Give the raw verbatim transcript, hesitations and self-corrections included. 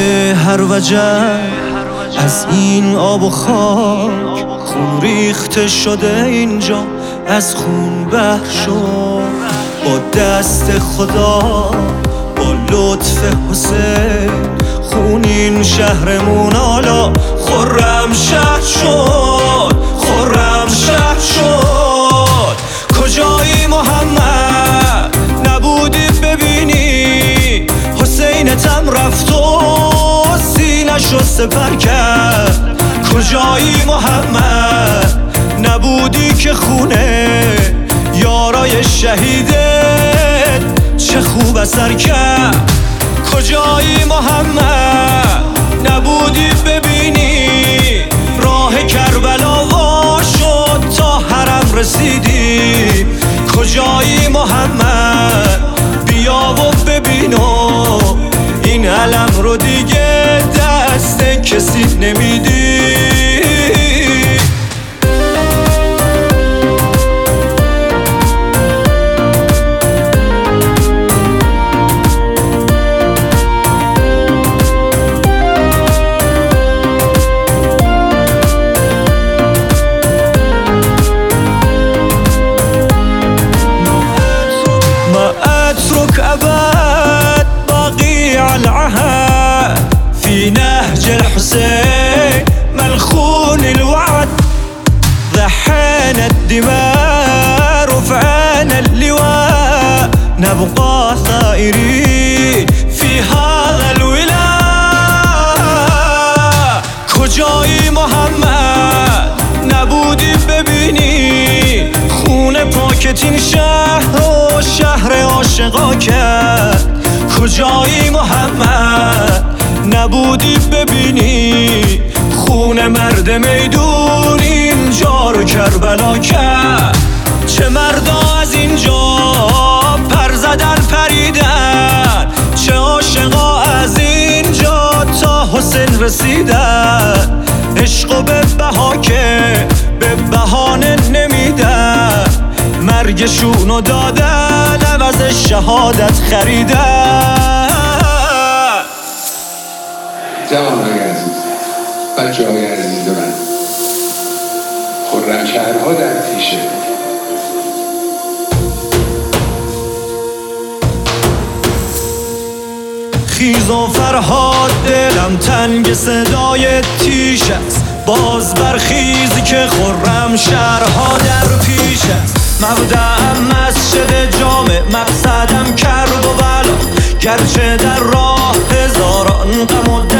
هر وجب از این آب و خاک خون ریخته شده اینجا، از خون بحر شد با دست خدا، با لطف حسین خون این شهرمون حالا خرم شهر شد، خرم شهر شد. کجایی محمد نبودی ببینی حسینتم رفت و سینه‌شو سپر کرد. کجایی محمد نبودی که خونه یارای شهیدت چه خوب اثر کرد. کجایی محمد نبودی ببینی راه کربلا وا شد تا حرم رسیدی. کجایی محمد بیا و ببین و این علم رو دیگه دست کسی نمیدی. أبد بقيع العهد في نهج الحسين ملخون الوعد. ضحينا الدماء رفعنا اللواء نبقى ثائرين في هذا الولاء. کجایی محمد نبودی ببینی خون پاکت این شهر و شهر عاشقا کرد. کجایی محمد نبودی ببینی خون مرد میدون اینجا رو کربلا کرد. چه مردا از اینجا پر زدن پریدن، چه عاشقا از اینجا تا حسین رسیدن. عشقو به بها که به بهانه نمیدن، مرگشونو دادن عوض شهادت خریدن. جوانهای عزیز، بچه های عزیز من، خرمشهرها در پیشه. خیز و فرهاد دلم تنگ صدای تیش است، باز برخیز که خرم شهرها در پیش است. مبدأم مسجد جامع، مقصدم کرب و بلا، گرچه در راه هزاران غم و